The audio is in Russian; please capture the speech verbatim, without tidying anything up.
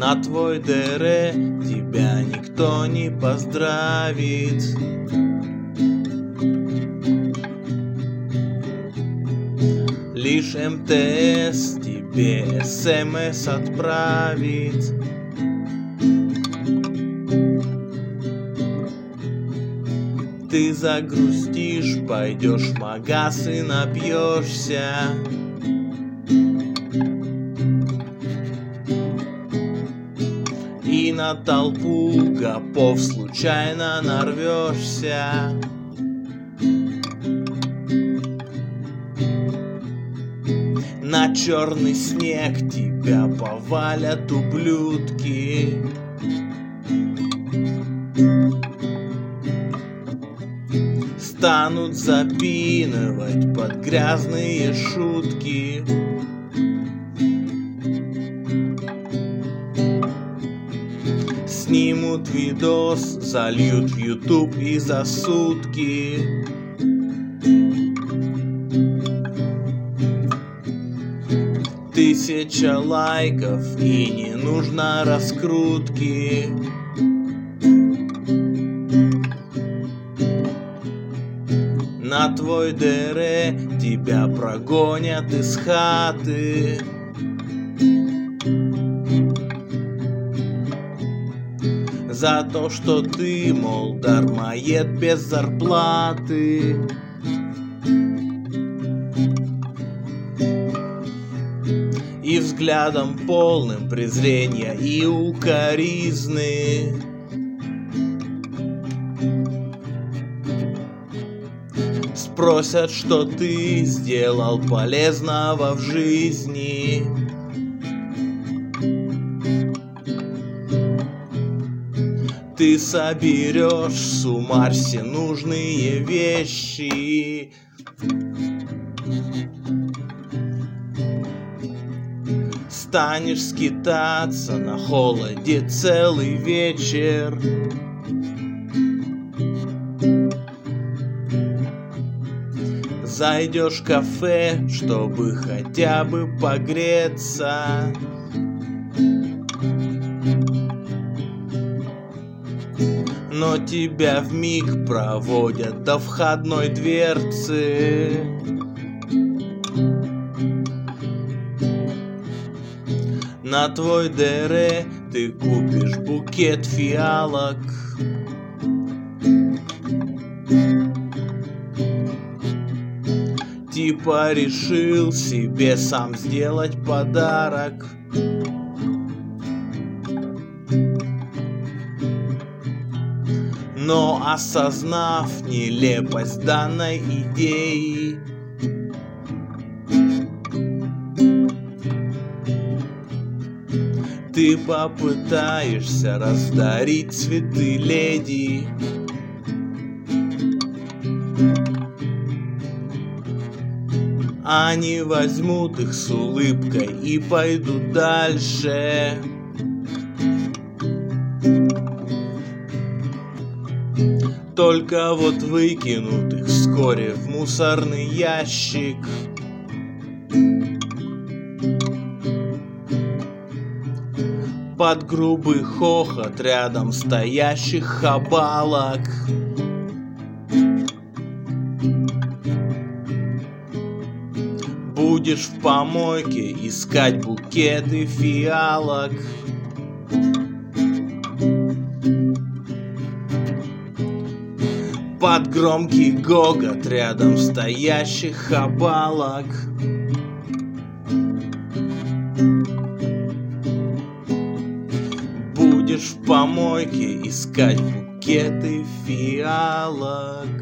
На твой ДР тебя никто не поздравит. Лишь МТС тебе СМС отправит. Ты загрустишь, пойдешь в магаз и напьешься. И на толпу гопов случайно нарвешься. На черный снег тебя повалят ублюдки. Станут запинывать под грязные шутки. Снимут видос, зальют в ютуб и за сутки. Тысяча лайков и не нужно раскрутки. На твой ДР тебя прогонят из хаты. За то, что ты, мол, дармоед без зарплаты. И взглядом полным презрения и укоризны спросят, что ты сделал полезного в жизни. Ты соберешь суммарь все нужные вещи. Станешь скитаться на холоде целый вечер. Зайдешь в кафе, чтобы хотя бы погреться. Но тебя вмиг проводят до входной дверцы. На твой ДР ты купишь букет фиалок. Типа решил себе сам сделать подарок. Но осознав нелепость данной идеи, ты попытаешься раздарить цветы леди. Они возьмут их с улыбкой и пойдут дальше. Только вот выкинут их вскоре в мусорный ящик. Под грубый хохот рядом стоящих хабалок. Будешь в помойке искать букеты фиалок. Под громкий гогот рядом стоящих хабалок. Будешь в помойке искать букеты фиалок.